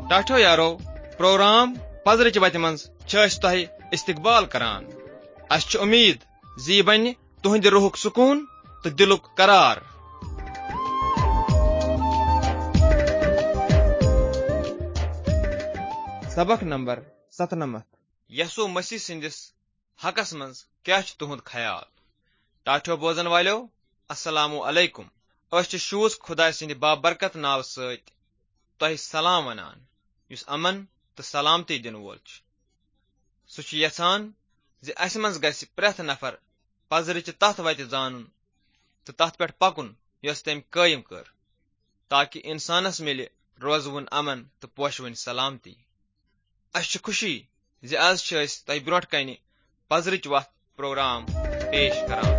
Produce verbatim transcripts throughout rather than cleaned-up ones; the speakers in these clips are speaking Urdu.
टाठो यारो प्रोग्राम पजरच वत मं तह इस्तकबाल करान। अस उम्मीद जी बन तुहद रूहुक सुकून तो दिलुक करार। सबक नंबर सतनमत। यसु मसीह सिंदिस हकस मं क्या तुहद ख्याल। टाठो बोजन वालो अस्सलामु अलैकुम। अस शूज खुदा सिंद बाबरकत नाव सत तह सलाम वनान युस अमन तो सलामती दिन वोल सह यछान ज अस मं गस प्रथ नफर पजरच तथ वत जान तो तथ पे पकुन यस तम कायम कर ताकि इंसानस मिले रोजवन अमन तो पोशवन सलामती। अस खुशी ज आज तह ब्रोट कन पजरच वथ प्रोग्राम पेश करान।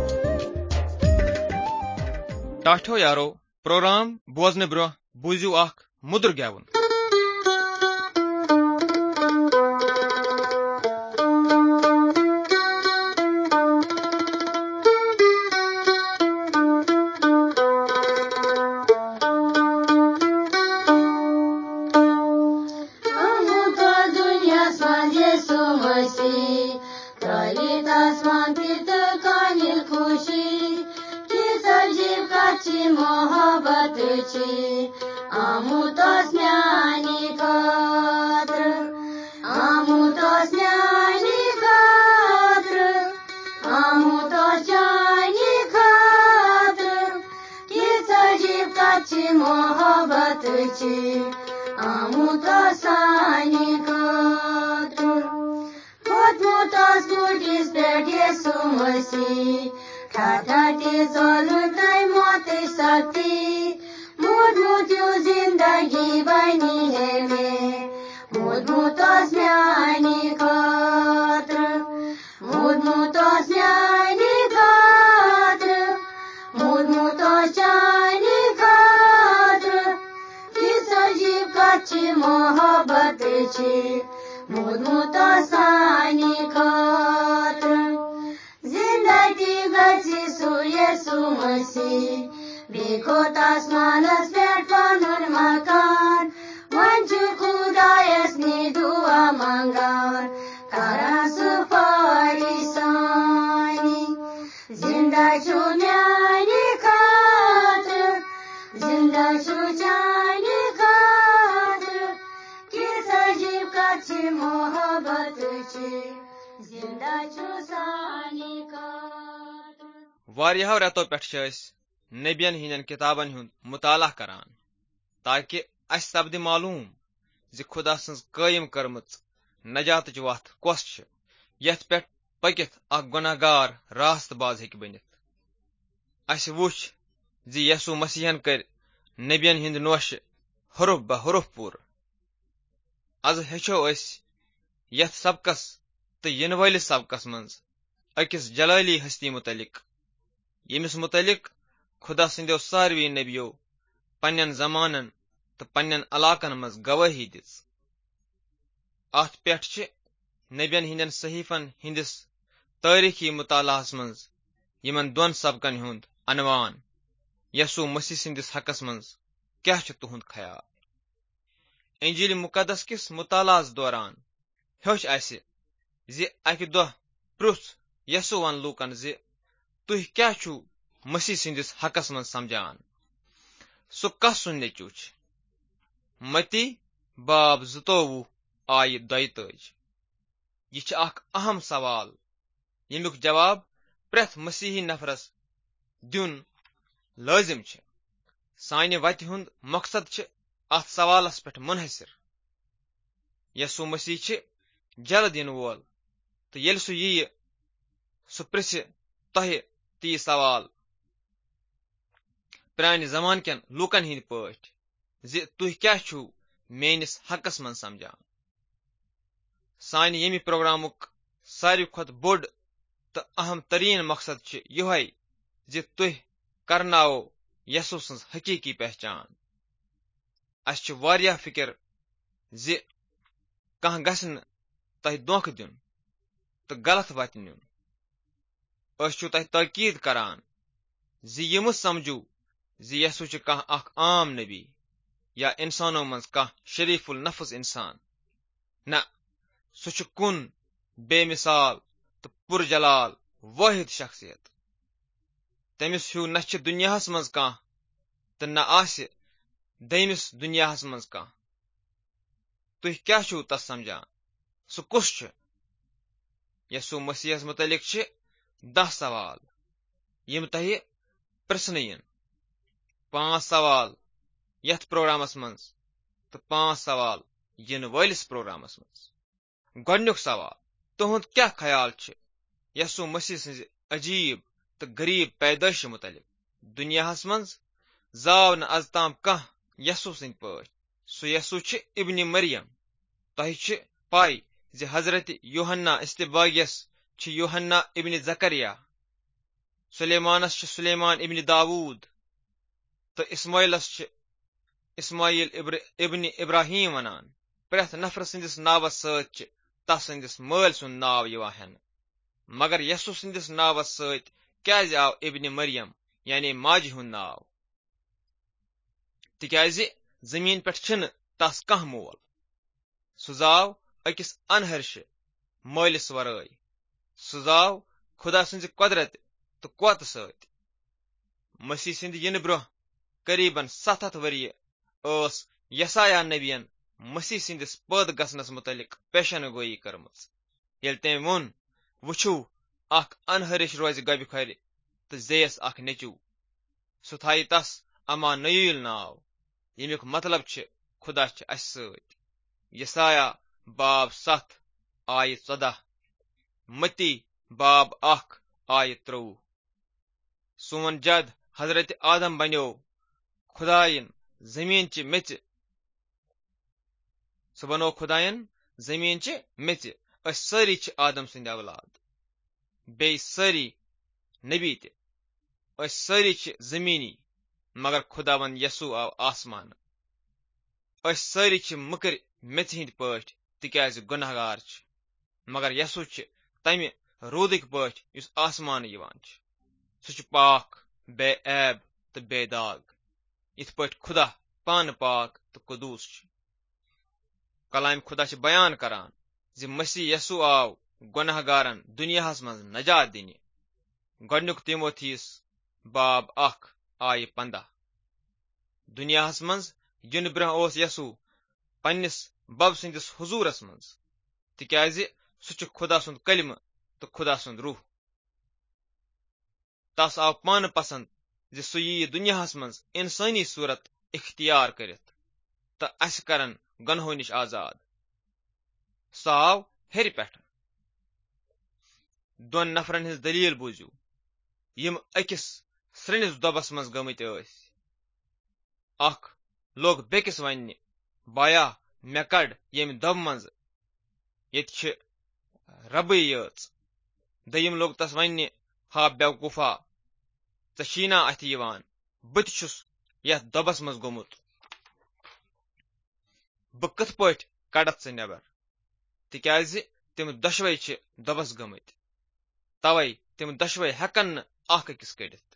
टाठो यारो प्रोग्राम बोजन ब्रो बूजू अख मुद्र गेवन। वारियाहो रेतो पे नबियन हिंदन किताबन हुंद मुताला करान ताकि अस सपद मालूम ज खुदा सज कायम करमच नजात वथ कस यथ पे पकित अ गुनाहगार रास्तबाज हेक बनित। अस वुच ज यसु मसीहन कर नबियन हिंद नोश हरूफ ब हरूफ पूर। आज हेचो अस यथ सबकस तो इन वालिस सबकस मं अकिस जलाली हस्ती मुतलिक यमिस मुतलिक खुदा सिंदो सारवी नबियो पन्न जमानन तो पन्न अलाकन मज गवाही दिस। अत पे नबियन हिंदन सहीफन हिंदिस तारीखी मुतालाहस मं यमन दोन सबकन हुंद अनवान यसु मसीह सिंदिस हकस मं क्या तुहद ख्याल। इंजील मुकदस किस मुतालास दौरान हेच अस ज अक दह पृछ यसु वन लूकन ज तुह क्या मसीह सिंदिस हकस मं समझान। सु कस सुन नेचू मती बाब जतोवु आय दयतज। यह अख अहम सवाल यमुक जवाब प्रथ मसीही नफरस दिन लाजिम छ। सानि वत हुंद मकसद छ अत सवालस पे मुनहसर। यसु मसीह छ जल्द इन वोल तो येल सु यी सु पृछ तह ती सवाल प्रान जमान कन लूकन हिंद पट ज तुह क्या मेनिस हकस मं समझान। सानि यमि प्रोग्रामुक सारी खुद बोड तो अहम तरीन मकसद छ यह ज तुह करनाओ यसु सज हकीकी पहचान। अस छ वारिया फिक्र ज कह गसन तह धोख दिन तो गलत वत नुन। अस तह ताकीद करान ज यम समझू ज यसु छ कह अख आम नबी یا اِنسانو منٛز کانٛہہ شریٖف النفظ اِنسان. نہ، سُہ چھُ کُن بے مِثال تہٕ پُرجلال وٲحد شخصیت. تٔمِس ہیوٗ نہ چھِ دُنیاہس منٛز کانٛہہ تہٕ نہ آسہِ دوٚیمِس دُنیاہس منٛز کانٛہہ. تُہۍ کیٛاہ چھِو تس سمجھان؟ سُہ کُس چھُ؟ یسوع مسیحس متعلق چھِ دہ سوال یِم تۄہہِ پرژھنہٕ یِن. پانٛژھ سوال یتھ پروگرامس منٛز تہٕ پانٛژھ سوال یِنہٕ وٲلِس پروگرامس منٛز. گۄڈنیُک سوال: تُہُنٛد کیٛاہ خیال چھُ یسوع مسیح سٕنزِ عجیٖب تہٕ غریٖب پیدٲشہِ متعلق؟ دُنیاہس منٛز زاو نہٕ از تام کانٛہہ یسوع سٕنٛدۍ پٲٹھۍ. سُہ یسوع چھُ ابنِ مریم. تۄہہِ چھِ پاے زِ حضرت یوحنا اِستِبٲغِیس چھِ یوحنا ابنِ زکریا، سلیمانس چھِ سلیمان ابنِ داوود تہٕ اسماعیلس چھِ اسماعیل ابنِ ابراہیم ونان. پرٛٮ۪تھ نفرٕ سٕنٛدِس ناوس سۭتۍ چھِ تس سٕنٛدِس مٲلۍ سُنٛد ناو یِوان ہٮ۪نہٕ. مگر یسوع سٕنٛدِس ناوس سۭتۍ کیٛازِ آو ابنِ مریم یعنی ماجہِ ہُنٛد ناو؟ تِکیٛازِ زمیٖن پٮ۪ٹھ چھِنہٕ تس کانٛہہ مول. سُہ زاو أکِس انہرشہِ مٲلِس ورٲے. سُہ زاو خۄدا سٕنٛزِ قۄدرت تہٕ قوتہٕ سۭتۍ. مسیح سٕنٛدِ یِنہٕ برٛونٛہہ قریبن ستھ ہتھ ؤرِیہِ ٲس یسایہ نبیَن مسیح سٕنٛدِس پٲدٕ گژھنس متعلق پیشن گویی کٔرمٕژ، ییٚلہِ تٔمۍ ووٚن: وٕچھِو، اکھ انہرِش روزِ گۄبہِ کھۄرِ تہٕ زییَس اکھ نیٚچوٗ. سُہ تھایہِ تس امانوئیل ناو، ییٚمیُک مطلب چھُ خۄدا چھُ اسہِ سۭتۍ. یسایہ باب ستھ آیہِ ژۄدہ، متی باب اکھ آیہِ ترٛۆوُہ. سون جد حضرت آدم بنیوو خۄدایَن زمیٖنچہِ میژِ. سُہ بنوو خۄدایَن زمیٖنچہِ میژِ. أسۍ سٲری چھِ آدم سٕنٛدۍ اولاد، بیٚیہِ سٲری نبی تہِ. أسۍ سٲری چھِ زمیٖنی، مگر خۄداوند یسوع آو آسمانہٕ. أسۍ سٲری چھِ مٔکٕرۍ میژِ ہٕنٛدۍ پٲٹھۍ تِکیٛازِ گُناہ گار چھِ، مگر یسوع چھِ تمہِ روٗدٕکۍ پٲٹھۍ یُس آسمانہٕ یِوان چھُ. سُہ چھُ پاک، بے عیب تہٕ بے داغ، یِتھ پٲٹھۍ خۄدا پانہٕ پاک تہٕ قدوٗس چھُ. کلام خۄدا چھِ بیان کران زِ مسیح یسوع آو گۄناہ گارن دُنیاہس منٛز نجات دِنہِ. گۄڈنیُک تیموتھیس باب اکھ آیہِ پندہ. دُنیاہس منٛز یِنہٕ برٛونٛہہ اوس یسوع پننِس بب سٕنٛدِس حضوٗرس منٛز، تِکیٛازِ سُہ چھُ خۄدا سُنٛد کلمہٕ تہٕ خۄدا سُنٛد روح. تس آو پانہٕ پسنٛد زِ سُہ ییہِ دُنیاہس منٛز اِنسٲنی صوٗرت اختیار کٔرِتھ تہٕ اسہِ کرن گۄنہو نِش آزاد. سُہ آو ہیٚرِ پٮ۪ٹھٕ. دۄن نفرن ہٕنٛز دٔلیٖل بوٗزِو یِم أکِس سرٛنِس دۄبس منٛز گٔمٕتۍ ٲسۍ. اکھ لوٚگ بیٚکِس وننہِ: بایا، مےٚ کڑ ییٚمہِ دۄبہٕ منٛزٕ، ییٚتہِ چھِ ربٕے یٲژ. دوٚیِم لوٚگ تس وننہِ: ہا بیوقوٗفا، ژےٚ چھی نا اتھِ یِوان؟ بہٕ تہِ چھُس یتھ دۄبس منٛز گوٚمُت. بہٕ کِتھ پٲٹھۍ کڑتھ ژٕ نٮ۪بر؟ تِکیٛازِ تِم دۄشوے چھِ دۄبس گٔمٕتۍ، توے تِم دۄشوے ہٮ۪کن نہٕ اکھ أکِس کٔڑِتھ.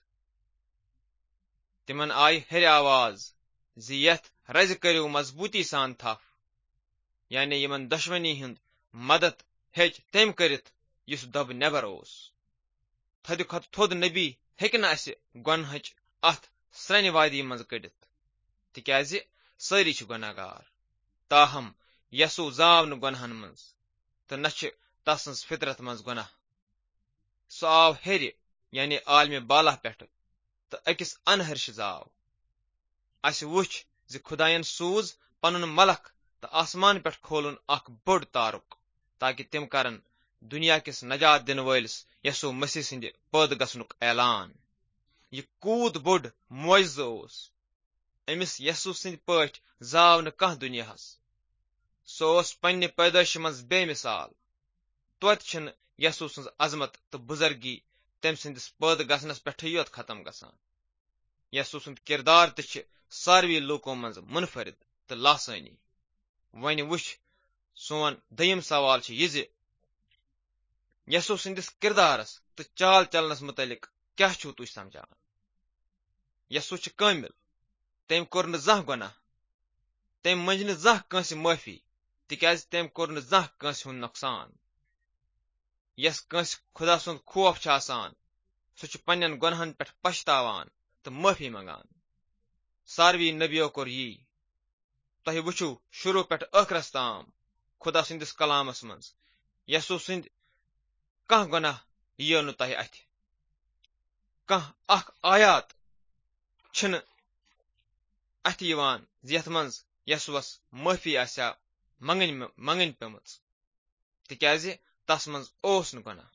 تِمن آیہِ ہیٚرِ آواز زِ یتھ رزِ کٔرِو مضبوٗطی سان تھپھ. یعنی یِمن دۄشوٕنی ہُنٛد مدد ہیٚکہِ تٔمۍ کٔرِتھ یُس دۄبہٕ نٮ۪بر اوس. تھدِ کھۄتہٕ تھوٚد نبی ہیٚکہِ نہٕ اسہِ گۄنہٕچ اتھ سرٛنہِ وادی منٛز کٔڑِتھ، تِکیٛازِ سٲری چھِ گۄناہ گار. تاہم یسوع زاو نہٕ گۄنہن منٛز تہٕ نہ چھِ تس سٕنٛز فطرت منٛز گۄناہ. سُہ آو ہیٚرِ یعنی عالمہِ بالا پٮ۪ٹھٕ تہٕ أکِس انہرشہِ زاو. اسہِ وُچھ زِ خۄداین سوٗز پنُن ملخ تہٕ آسمان پٮ۪ٹھ کھولُن اکھ بوٚڑ تارُک، تاکہِ تِم کرن دُنیا کِس نجات دِنہٕ وٲلِس یسوع مسیح سٕنٛدِ پٲدٕ گژھنُک اعلان. یہِ کوٗت بوٚڑ معجزٕ اوس! أمِس یسوع سٕنٛدِ پٲٹھۍ زاو نہٕ کانٛہہ دُنیاہس. سُہ اوس پننہِ پیدٲشہِ منٛز بے مِثال. توتہِ چھِنہٕ یسوع سٕنٛز عظمت تہٕ بُزرگی تٔمۍ سٕنٛدِس پٲدٕ گژھنس پٮ۪ٹھٕے یوت ختم گژھان. یسوع سُنٛد کِردار تہِ چھِ ساروٕے لوٗکو منٛز منفرد تہٕ لاسٲنی. وۄنۍ وٕچھ، سون دوٚیِم سوال چھُ یہِ زِ یسوع سٕنٛدِس کِردارس تہٕ چال چلنس متعلق کیٛاہ چھِو تُہۍ سمجھان؟ یسوع چھُ کٲمِل. تٔمۍ کوٚر نہٕ زانٛہہ گۄناہ. तम मंज न जह कंस माफी तिकाज तम कोर न जह कंस हुन नुकसान यस कंस खुदा सुंद खौफ छ आसान सु छ पन्नन गुनहन पे पछतावान तो माफी मंगान सारवी नबियो कोर यी तह वुचु शुरू पे अखरस ताम खुदा सुंदिस कलामस मज यसु सुंद कह गुनाह यो न तह अथ कह अख आयात छन अथ यवान यथ मज यसुस माफी आसा मंगन मंगन पेमच तिकाज तस मज ओस न गुनाह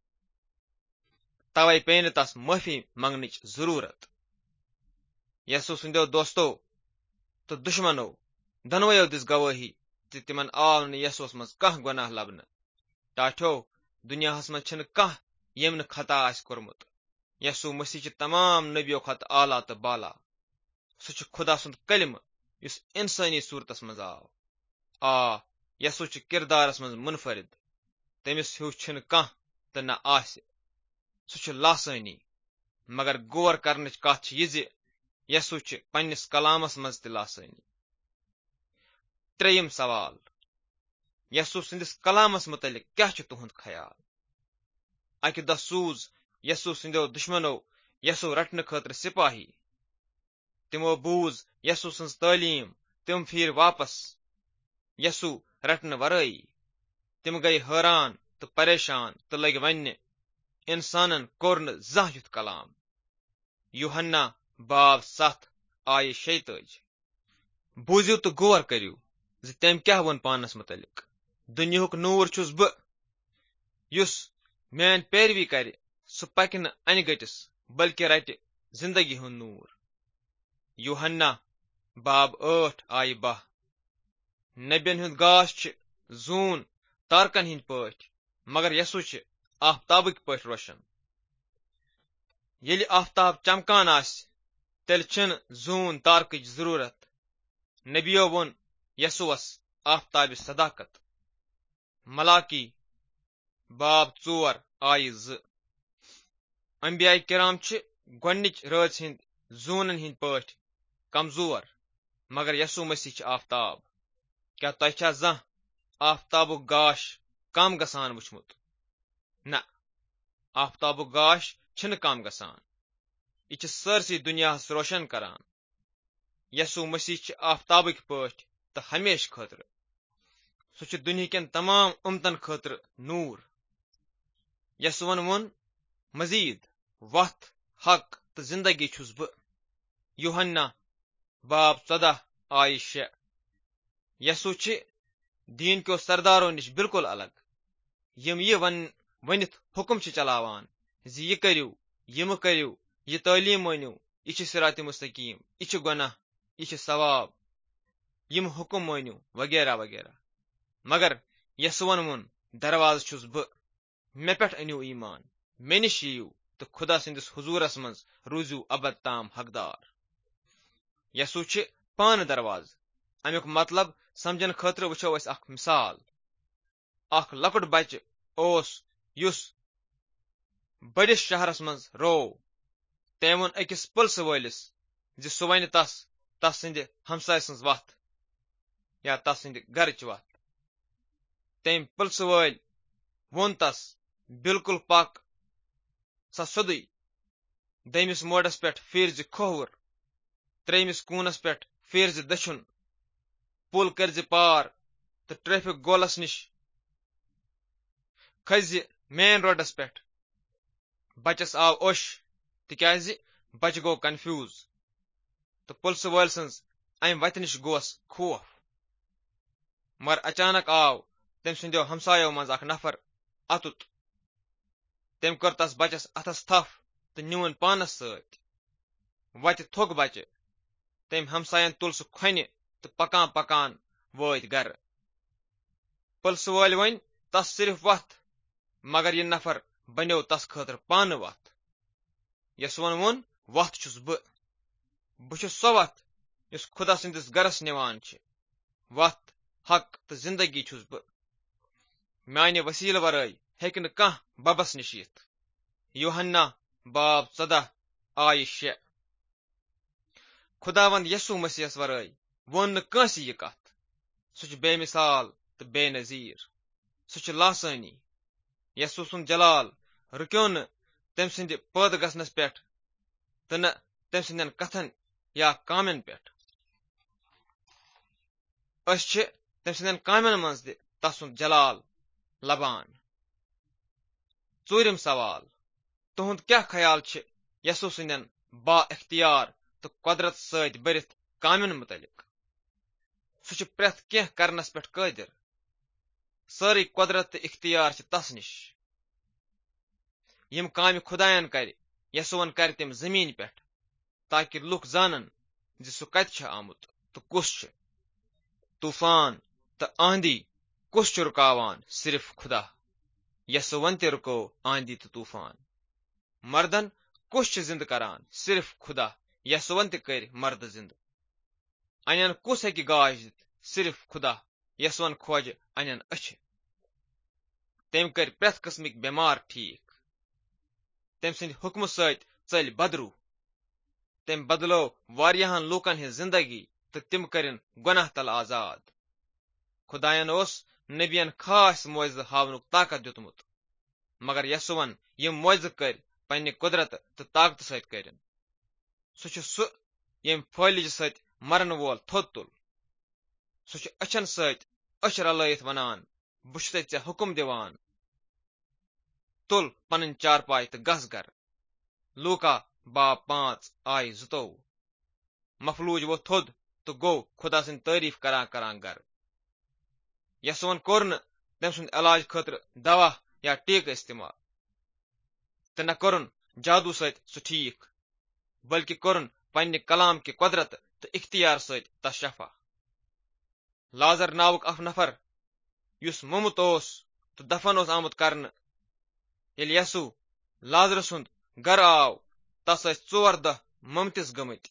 तवे पे न तस माफी मंगनच जरूरत यसु सुंदो दोस्तों तो दुश्मनो दनवयो दिस गवाही कि तिमन आव न यसुस मज कह गुनाह लबन टाठो दुनियाहस मज छन कह यम न खता आस कोरमुत यसु मसीह तमाम नबियो खत आला तो बाला सु छ खुदा सुंद कलिम युस इंसानी सूरतस मज आव आ यसु छ किरदारस मज मुनफरिद तमिस हु छन कह त न आस सु छ लासानी मगर गौर करनच कथ छ यि ज यसु छ पन्निस कलामस मज त लासानी त्रेयम सवाल यसु सिंदिस कलामस मुतलिक क्या छ तुहंद ख्याल अकि द सूज यसु सिंदो दुश्मनो यसु रटन खतर सिपाही तिमो बूज यसु सिंस तालीम तिम फिर वापस यसु रटन वरई तिम गई हैरान तो परेशान तो लग वन इंसानन कोर्न जाह कलाम यूहन्ना बाब सत आय शैतज बूझू तो गौर करू ज तम क्या वन पानस मुतलिक दुनियाहुक नूर छुस ब युस मैन पैरवी कर सु पक न अनगटिस बल्कि रट जिंदगी हुन नूर यूहन्ना बाब आठ आय बह नबियन हुंद गाश छ जून तारकन हिंद पठ मगर यसु छ आफ्ताबक पठ रोशन यदि आफ्ताब चमकान आस तेल छन जून तारकच जरूरत नबियो वोन यसुवस आफ्ताब सदाकत मलाकी बाब चोर आय ज अंबिया किराम छ गोनिच राज हिंद जूनन हिंद पठ कमजोर मगर यसु मसीह छ आफ्ताब क्या तह छा जह आफ्ताबुक गाश कम गसान वुचमुत न आफ्ताबुक गाश छन कम गसान यह छ सरसी दुनिया रोशन करान यसु मसीह छ आफ्ताबक पठ तो हमेश खतर सु छ दुनिया तमाम उम्मतन खतर नूर यसुवन वोन मजीद वथ हक तो जिंदगी छुस ब यूहन्ना बाब चौदह आय शे यसु छ दीन को सरदारों निश बिल्कुल अलग यम ये वन वनित हुक्म छ चलावान जी ये करू यम करू ये तालीम मानू यह सिरात मुस्तकीम यह गुनाह यह सवाब यम हुक्म मानू वगैरह वगैरह मगर यसुवन वोन दरवाज छुस ब मे पे अनु ईमान मे निश यू तो खुदा सिंदिस हुजूरस मज रूजू अबद ताम हकदार यसु छ पान दरवाज अमुक मतलब समझन खतर वुचो अस अख मिसाल अख लकुट बच ओस युस बड़िस शहरस मज रो तम वोन अकिस पुलिस वलिस जि सु वन तस तस सिंद हमसाय सज वथ या तस सिंद गरच वथ तम पुलिस वल वोन तस बिल्कुल पक सा सोदी दमिस मोडस पे फिर जि खोवर त्रेमिस कूनस पे फिर जि दछुन पुल कर पार तो ट्रैफिक गोलस निश खज मेन रोडस पे बचस आव ओश तिकाज बच गो कन्फ्यूज तो पुलिस वल सन्स अम वत निश गोस खौफ मगर अचानक आव तम सुंदो हमसायो मज अख नफर अतुत तम कर तस बचस अथस थफ तो नुन पानस सत वत थोक बचे तम हमसायन तुल सह खोनि तो पकान पकान वत गर पुलिस वल वन तस सिर्फ वथ मगर यह नफर बनो तस खतर पान वथ यसवन वोन वथ छुस ब बुछुस सो वथ युस खुदा सिंदिस गरस निवान छ वथ हक तो जिंदगी छुस ब माने वसील वरई हेक न कह बबस निश यिथ यूहन्ना बाब चौदह आय शे खुदावंद यसु मसीहस वरई वोन नہٕ کٲنٛسہِ یہِ کتھ. سُہ چھُ بے مثال تہٕ بے نظیٖر. سُہ چھُ لاسٲنی. یسوع سُنٛد جلال رُکیو نہٕ تٔمۍ سٕنٛدِ پٲدٕ گژھنس پٮ۪ٹھ تہٕ نہٕ تٔمۍ سٕنٛدٮ۪ن کتھن یا کامٮ۪ن پٮ۪ٹھ. أسۍ چھِ تٔمۍ سٕنٛدٮ۪ن کامٮ۪ن منٛز تہِ تسُنٛد جلال لبان. ژوٗرِم سوال: تُہُنٛد کیٛاہ خیال چھِ یسوع سٕنٛدٮ۪ن با اختیار تہٕ قۄدرت سۭتۍ بٔرِتھ کامٮ۪ن متعلق؟ سُہ چھُ پرٛٮ۪تھ کینٛہہ کرنس پٮ۪ٹھ قٲدِر. سٲرٕے قۄدرت تہٕ اختیار چھِ تس نِش. یِم کامہِ خۄدایَن کرِ یسوعن کرِ تِم زٔمیٖن پٮ۪ٹھ تاکہِ لُکھ زانن زِ سُہ کتہِ چھُ آمُت تہٕ کُس چھُ. طوفان تہٕ آندھی کُس چھُ رُکاوان؟ صرف خدا. یسوعن تہِ رُکو آندھی تہٕ طوفان. مردن کُس چھُ زِندٕ کران؟ صرف خدا. یسوعن تہِ کٔرۍ مرد زِندٕ. انٮ۪ن کُس ہیٚکہِ گاش دِتھ؟ صرف خدا. یسوعن کھوجہِ انٮ۪ن أچھِ. تٔمۍ کٔرۍ پرٛٮ۪تھ قٕسمٕکۍ بٮ۪مار ٹھیک. تٔمۍ سٕنٛدِ حُکمہٕ سۭتۍ ژٔلۍ بدروٗ. تٔمۍ بدلو واریاہن لوٗکن ہٕنٛز زندگی تہٕ تِم کٔرِن گۄناہ تل آزاد. خۄداین اوس نبین خاص معجزٕ ہاونُک طاقت دیُتمُت، مگر یسوعن یِم معجزٕ کٔرۍ پننہِ قۄدرت تہٕ طاقتہٕ سۭتۍ کٔرِن. سُہ چھُ سُہ ییٚمۍ فٲلِجہِ سۭتۍ مرن وول تھوٚد تُل. سُہ چھُ أچھن سۭتۍ أچھ رلٲیِتھ ونان: بہٕ چھُسے ژےٚ حُکم دِوان، تُل پنٕنۍ چارپاے تہٕ گژھ گرٕ. لوٗکا باب پانٛژھ آیہِ زٕتووُہ. مفلوٗج ووٚتھ تھوٚد تہٕ گوٚو خۄدا سٕنٛدۍ تعریٖف کران کران گرٕ. یسوعن کوٚر نہٕ تٔمۍ سُنٛد علاج خٲطرٕ دوا یا ٹیٖکہٕ استعمال تہٕ نہ کوٚرُن جادوٗ سۭتۍ سُہ ٹھیک، بلکہِ کوٚرُن پننہِ کلام کہِ قۄدرت تہٕ اختیار سۭتۍ تس شفا. لازر ناوُک اکھ نفر یُس موٚمُت اوس تہٕ دفن اوس آمُت کرنہٕ، ییٚلہِ یسوع لازرٕ سُنٛد گرٕ آو تس ٲسۍ ژور دۄہ مٔمتِس گٔمٕتۍ.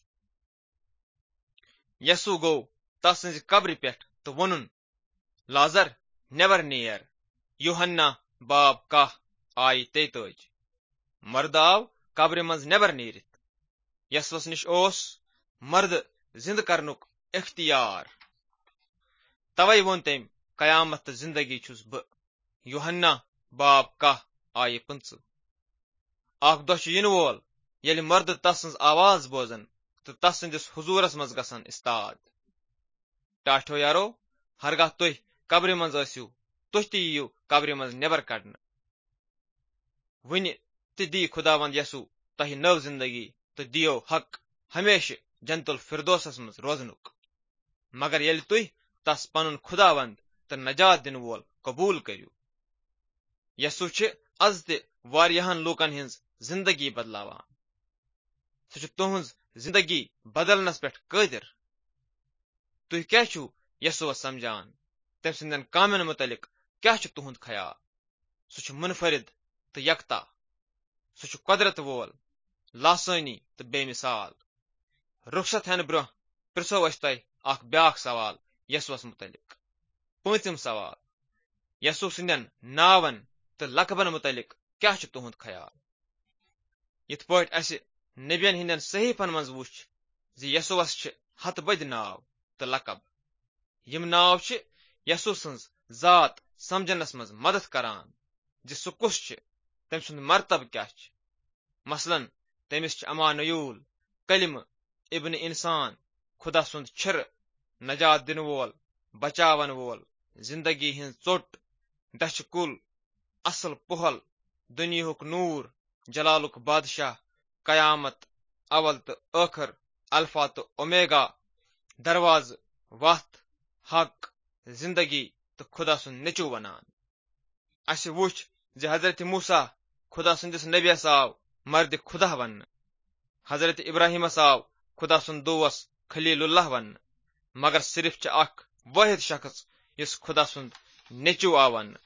یسوع گوٚو تس سٕنٛزِ قبرِ پٮ۪ٹھ تہٕ ووٚنُن: لازر نٮ۪بر نیر. یوحنا باب کاہ آیہِ تیتٲجی. مرد آو قبرِ منٛز نٮ۪بر نیٖرِتھ. یسوعس نِش اوس مرد زِندٕ کرنُک اختیار. توے ووٚن تٔمۍ: قیامت تہٕ زندگی چھُس بہٕ. یوحنا باب کاہ آیہِ پٕنژٕہ. اکھ دۄہ چھُ یِنہٕ وول ییٚلہِ مرد تس سٕنٛز آواز بوزن تہٕ تس سٕنٛدِس حضوٗرس منٛز گژھن استاد. ٹاٹھیو یارو، ہرگاہ تُہۍ قبرِ منٛز ٲسِو، تُہۍ تہِ یِیِو قبرِ منٛز نٮ۪بر کڑنہٕ. وُنہِ تہِ دی خُداوند یسوع تۄہہِ نٔو زندگی تہٕ دِیو حق ہمیشہٕ جنت الفردوسس منٛز روزنُک. مگر ییٚلہِ تُہۍ تس پنُن خُداوند تہٕ نجات دِنہٕ وول قبوٗل کٔرِو. یسوع چھِ از تہِ واریاہن لوٗکن ہٕنٛز زندگی بدلاوان. سُہ چھُ تُہنٛز زندگی بدلنس پٮ۪ٹھ قٲدِر. تُہۍ کیٛاہ چھِو یسوعس سمجھان؟ تٔمۍ سٕنٛدٮ۪ن کامٮ۪ن متعلق کیٛاہ چھُ تُہنٛد خیال؟ سُہ چھُ منفرد تہٕ یکتا. سُہ چھُ قۄدرت وول، لاسٲنی تہٕ بے مثال. رخصت ہٮ۪نہٕ برٛونٛہہ پرژھو أسۍ تۄہہِ اکھ بیاکھ سوال یسوعس متعلق. پٲنژِم سوال: یسوع سٕنٛدٮ۪ن ناون تہٕ لقبن متعلق کیٛاہ چھُ تُہنٛد خیال؟ یِتھ پٲٹھۍ اسہِ نبین ہٕنٛدٮ۪ن صحیفن منٛز وُچھ زِ یسوعس چھِ ہتہٕ بٔدۍ ناو تہٕ لقب. یِم ناو چھِ یسوع سٕنٛز ذات سمجھنس منٛز مدد کران زِ سُہ کُس چھُ، تٔمۍ سُنٛد مرتبہٕ کیٛاہ چھُ. مثلاً تٔمِس چھِ امانویوٗل، کلمہٕ، ابن انسان، خدا سُنٛد چھِرٕ، نجات دِنہٕ وول، بچاون وول، زندگی ہٕنٛز ژوٚٹ، دچھِ کُل، اصل پۄہل، دُنیاہُک نوٗر، جلالُک بادشاہ، قیامت، اول تہٕ ٲخر، الفا تہٕ اومیگا، دروازٕ، وتھ، حق، زندگی تہٕ خدا سُنٛد نیٚچوٗ ونان. اسہِ وُچھ زِ حضرت موسیٰ خدا سٕنٛدِس نبیَس آو مرد خدا وننہٕ. حضرت ابراہیمس آو خدا سُنٛد دوس خلیل اللہ وننہٕ. مگر صرف چھِ اکھ وٲحد شخص یُس خدا سُنٛد نیٚچوٗ آو وننہٕ.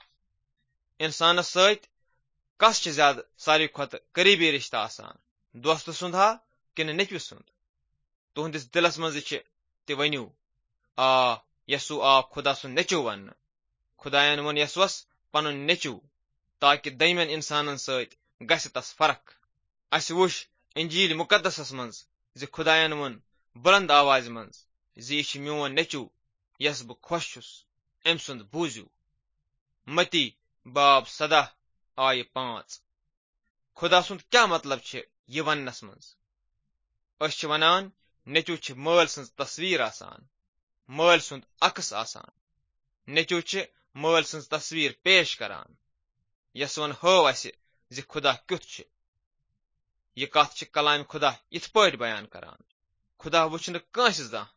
انسانس سۭتۍ کس چھِ زیادٕ ساروی کھۄتہٕ قریبی رشتہٕ آسان، دوستہٕ سُنٛد ہا کِنہٕ نیٚچوِ سُنٛد؟ تُہنٛدِس دلس منٛز چھِ تہِ ؤنِو. آ، یسوع آو خدا سُنٛد نیٚچوٗ وننہٕ. خداین ووٚن یسوعس پنُن نیٚچوٗ تاکہِ دٔیمٮ۪ن انسانن سۭتۍ گژھِ تس فرق. اسہِ وُچھ انجیل مقدسس منٛز زِ خداین ووٚن بُلند آوازِ منٛز: زِ یہِ چھُ میون نیٚچوٗ یس بہٕ خۄش چھُس، أمۍ سُنٛد بوٗزِو۔ متی باب سداہ آیہِ پانٛژ۔ خدا سُنٛد کیٛاہ مطلب چھُ یہِ وننس منٛز؟ أسۍ چھِ ونان نیٚچوٗ چھِ مٲلۍ سٕنٛز تصویٖر آسان، مٲلۍ سُنٛد عکس آسان۔ نیٚچوٗ چھِ مٲلۍ سٕنٛز تصویٖر پیش کران، یس وۄن ہٲو اسہِ زِ خدا کیُتھ چھُ۔ یہِ کتھ چھِ کلامِ خدا یِتھ پٲٹھۍ بیان کران: خدا وٕچھ نہٕ کٲنٛسہِ زانٛہہ،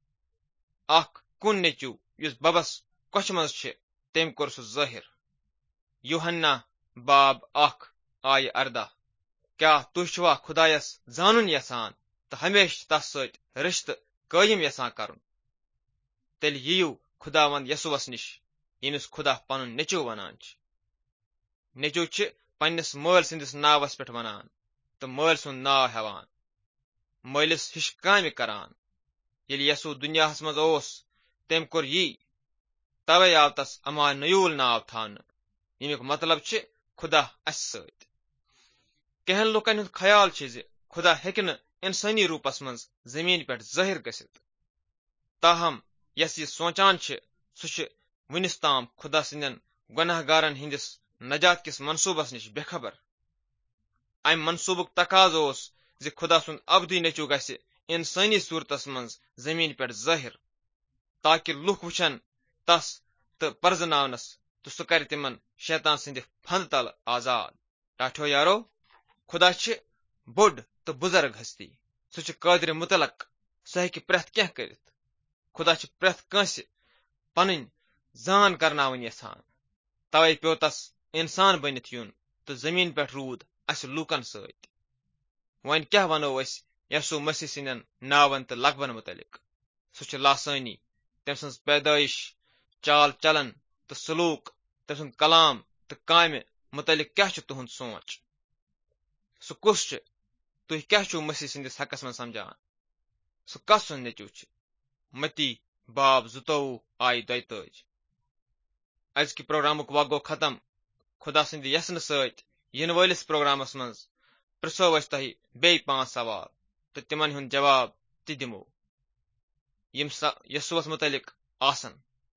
اکھ کُن نیٚچوٗ یُس ببس کۄچھِ منٛز چھِ تٔمۍ کوٚر سُہ ظٲہِر۔ یوحنا باب اکھ آیہِ ارداہ۔ کیٛاہ تُہۍ چھِوا خدایس زانُن یژھان تہٕ ہمیشہٕ تس سۭتۍ رشتہٕ قٲیِم یژھان کرُن؟ تیٚلہِ یِیِو خداوند یسوعس نِش، ییٚمِس خدا پنُن نیٚچوٗ ونان چھِ۔ نیٚچوٗ چھِ پننِس مٲلۍ سٕنٛدِس ناوس پٮ۪ٹھ ونان تہٕ مٲلۍ سُنٛد ناو ہٮ۪وان، مٲلِس ہِش کامہِ کران۔ ییٚلہِ یسوع دُنیاہس منٛز اوس تٔمۍ کوٚر یی، توے آو تس امانویل ناو تھاونہٕ، ییٚمیُک مطلب چھِ خدا اسہِ سۭتۍ۔ کینٛہن لُکن ہُنٛد خیال چھُ زِ خدا ہیٚکہِ نہٕ انسٲنی روٗپس منٛز زمیٖن پٮ۪ٹھ ظٲہِر گٔژھِتھ۔ تاہم یس یہِ سونچان چھِ سُہ چھُ وُنِس تام خدا سٕنٛدٮ۪ن گۄناہ گارن ہٕنٛدِس نجات کِس منصوٗبس نِش بے خبر۔ امہِ منصوٗبُک تقاضہٕ اوس زِ خدا سُنٛد ابدی نیٚچوٗ گژھِ انسٲنی صوٗرتس منٛز زمیٖن پٮ۪ٹھ ظٲہِر، تاکہِ لُکھ وٕچھن تس تہٕ پرزناونس تہٕ سُہ کرِ تِمن شیطان سٕنٛدِ پھندٕ تلہٕ آزاد۔ ٹاٹھیو یارو، خدا چھِ بوٚڑ تہٕ بُزرگ ہستی۔ سُہ چھُ قٲدرِ مُطلق، سُہ ہیٚکہِ پرٛٮ۪تھ کینٛہہ کٔرِتھ۔ خدا چھُ پرٛٮ۪تھ کٲنٛسہِ پنٕنۍ زان کرناوٕنۍ یژھان، توے پیوٚو تس انسان بٔنِتھ یُن تہٕ زمیٖن پٮ۪ٹھ روٗد اسہِ لوٗکن سۭتۍ۔ وۄنۍ کیٛاہ ونو أسۍ یسوع مسیح سٕنٛدٮ۪ن ناون تہٕ لقبن متعلق؟ سُہ چھُ لاسٲنی، تٔمۍ سٕنٛز پیدٲیش، چال چلن تہٕ سلوٗک، تٔمۍ سُنٛد کلام تہٕ کامہِ متعلق کیٛاہ چھُ تُہنٛد سونچ؟ سُہ کُس چھُ؟ تُہۍ کیٛاہ چھِو مسیح سٕنٛدِس حقس منٛز سمجھان؟ سُہ کس سُنٛد نیٚچوٗ چھُ؟ متی باب زٕتووُہ آیہِ دۄیہِ تٲجۍ۔ أزکہِ پروگرامُک وق گوٚو ختم۔ خدا سٕنٛدِ یژھنہٕ سۭتۍ یِنہٕ وٲلِس پروگرامس منٛز پرژھو أسۍ تۄہہِ بیٚیہِ پانٛژھ سوال تہٕ تِمن ہُنٛد جواب تہِ دِمو، یِم یسوعس متعلق آسن۔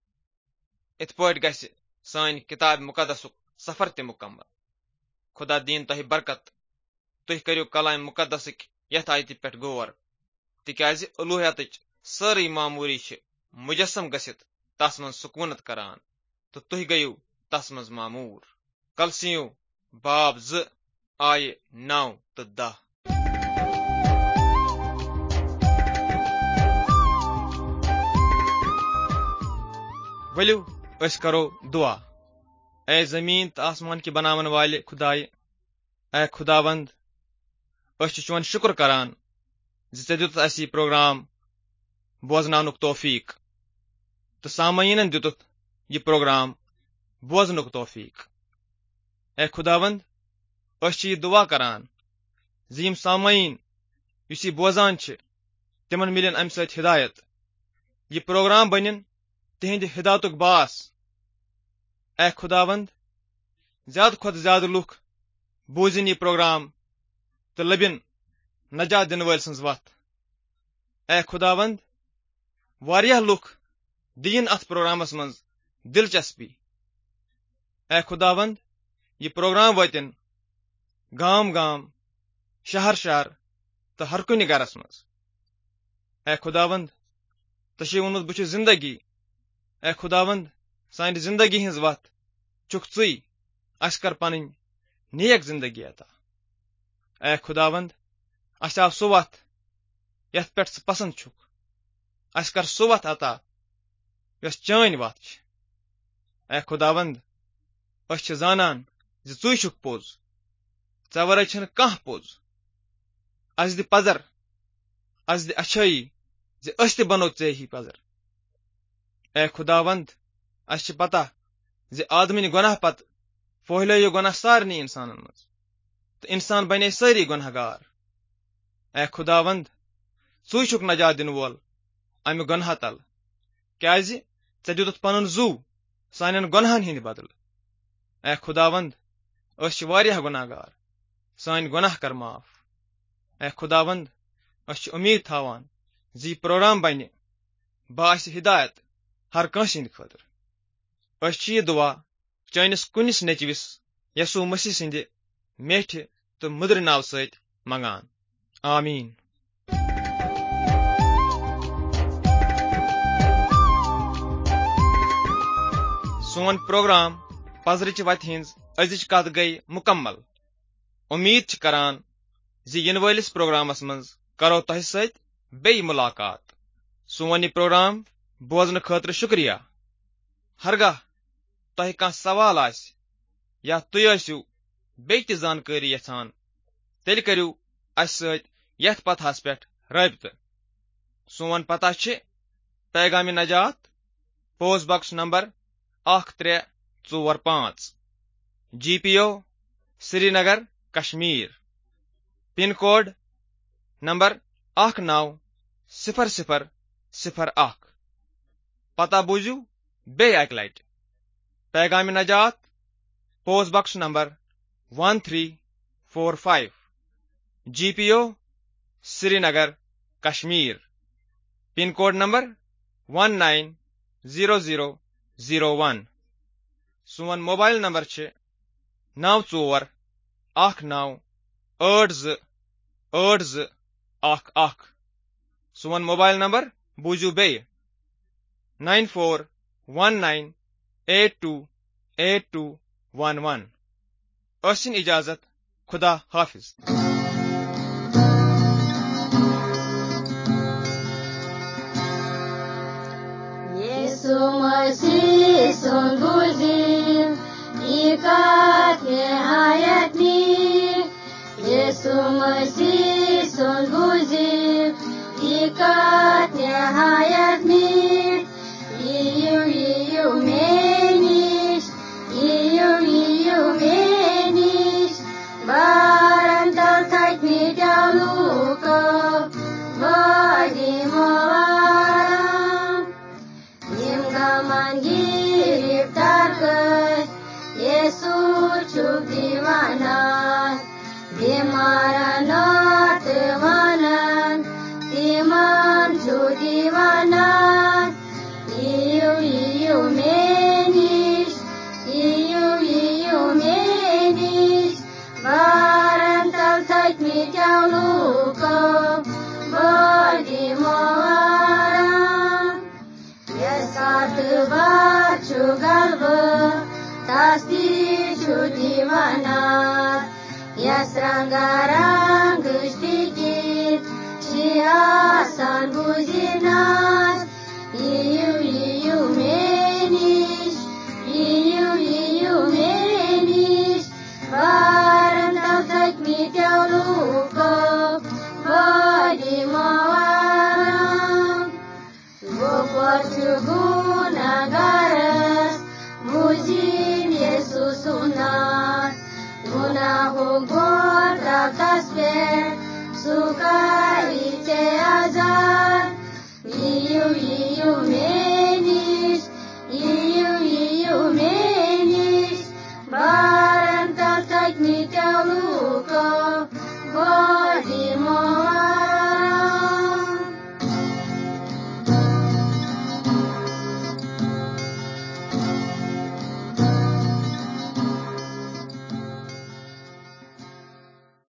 یِتھ پٲٹھۍ گژھِ سٲنۍ کِتاب مُقدسُک سفر تہِ مُکمل۔ خدا دِیِن تۄہہِ برکت۔ تُہۍ کٔرِو کلام مُقدسٕکۍ یتھ آیتہِ پٮ۪ٹھ غور، تِکیازِ الوہیتٕچ سٲرٕے معموٗلی چھِ مُجسم گٔژھِتھ تس منٛز سکوٗنت کران تہٕ تُہۍ گٔیِو تس منٛز معموٗر۔ کلسیوں باب زٕ آیہِ نو تہٕ دہ۔ ؤلِو أسۍ کرو دُعا۔ اے زمیٖن تہٕ آسمان کہِ بناون والہِ خدایہِ، اے خداوند، أسۍ چھِ چون شُکر کران زِ ژےٚ دِتُتھ اَسہِ یہِ پروگرام بوزناونُک توفیٖق تہٕ سامعیٖنن دِتُتھ یہِ پروگرام بوزنُک توفیٖق۔ اے خداوند، أسۍ چھِ یہِ دُعا کران زِ یِم سامعیٖن یُس یہِ بوزان چھِ تِمن مِلن امہِ سۭتۍ ہدایت، یہِ پروگرام بنِن تِہنٛدِ ہدایتُک باس۔ اے خداوند، زیادٕ کھۄتہٕ زیادٕ لُکھ بوٗزِن یہِ پروگرام تہٕ لٔبِن نجات دِنہٕ وٲلۍ سٕنٛز وتھ۔ اے خداوند، واریاہ لُکھ دِیِن اتھ پروگرامس منٛز دلچسپی۔ اے خداوند، یہِ پروگرام وٲتِن گام گام، شہر شہر تہٕ ہر کُنہِ گرس منٛز۔ اے خداوند، ژےٚ چھُے ووٚنمُت بہٕ چھُس زندگی۔ اے خداوند، سانہِ زندگی ہٕنٛز وتھ چھُکھ ژٕے، اَسہِ کر پنٕنۍ نیک زندگی عطا۔ اے خداوند، اَسہِ آو سُہ وتھ یتھ پٮ۪ٹھ ژٕ پسنٛد چھُکھ، اَسہِ کر سُہ وتھ عطا یۄس چٲنۍ وتھ چھِ۔ اے خداوند، أسۍ چھِ زانان زِ ژٕے چھُکھ پوٚز، ژےٚ ورٲے چھنہٕ کانٛہہ پوٚز۔ اَسہِ دِ پزر، اَسہِ دِ اچھٲیی زِ أسۍ تہِ بنو ژےٚ ہی پزر۔ اے خداوند، اَسہِ چھِ پتہ زِ آدمٕنۍ گۄناہ پتہٕ پھٔہلیو یہِ گۄناہ سارنٕے انسانن منٛز تہٕ انسان بنے سٲری گۄناہ گار۔ اے خداوند، ژٕے چھُکھ نجات دِنہٕ وول امہِ گۄناہ تل، کیازِ ژےٚ دِتُتھ پنُن زُو سانٮ۪ن گۄناہن ہٕنٛدِ بدلہٕ۔ اے خداوند، أسۍ چھِ واریاہ گۄناہ گار، سٲنۍ گۄناہ کر معاف۔ اے خداوند، أسۍ چھِ اُمید تھاوان زِ یہِ پروگرام بنہِ बास हिदायत हर कंस हिंद खतर अस छ यह दुआ चैनिस कुनिस नेचविस यसु मसीह सिंध मेठ तो मुद्र नाव सत मंगान आमीन। सोन प्रोग्राम पजरच वत हिंज अजिच कत गई मुकम्मल। उम्मीद छ करान जि यिन वलिस प्रोग्रामस मंज करो तह सत बे मुलाकात। सोन यह प्रोग्राम बोजन खतर शुक्रिया। हरगाह तह कह सवाल आस या तुय आसु बे त जानकारी यछान तेल करू अस सत यथ पथास पे रबित। सोन पता छ पैगाम नजात पोस्ट बॉक्स नंबर अख त्रे चोर पांच G P O Srinagar Kashmir pin code number अख नौ सिफर सिफर सिफर अख। पता बूझू बे अक लट पैगाम नजात post box number one three four five G P O Srinagar Kashmir pin code number one nine zero zero zero one. सोन मोबाइल नंबर छ नौ चोर अख नौ आठ ज आठ ज अख अख। सोन मोबाइल नंबर बूझू बे nine four one nine eight two eight two one one. असिन इजाजत खुदा हाफिज। यीशु मसीह संगुजिल इकात निहायतनी यीशु मसीह संगुजिल इकात निहायतनी इयु इयु मेनिश इयु इयु मेनिश barantal takmi daluka vadi mawaram nimgaman girip tarkat yesu chuk dimanan dimaranat manan diman chuk dimanan iyu iyu menish iyu iyu menish barantal takmi daluka vadi mawaram yasat bachu galba tasdi chudi manat yasrangarang gustigit shiasan buzinat iyu iyu menish iyu iyu menish barantal takmi daluka vadi mawaram Gopachuguna garas mujin Yesus sunat gunahu gorda kasper sukari ce azan iyu iyu menish iyu iyu menish barantal takmi daluka vadi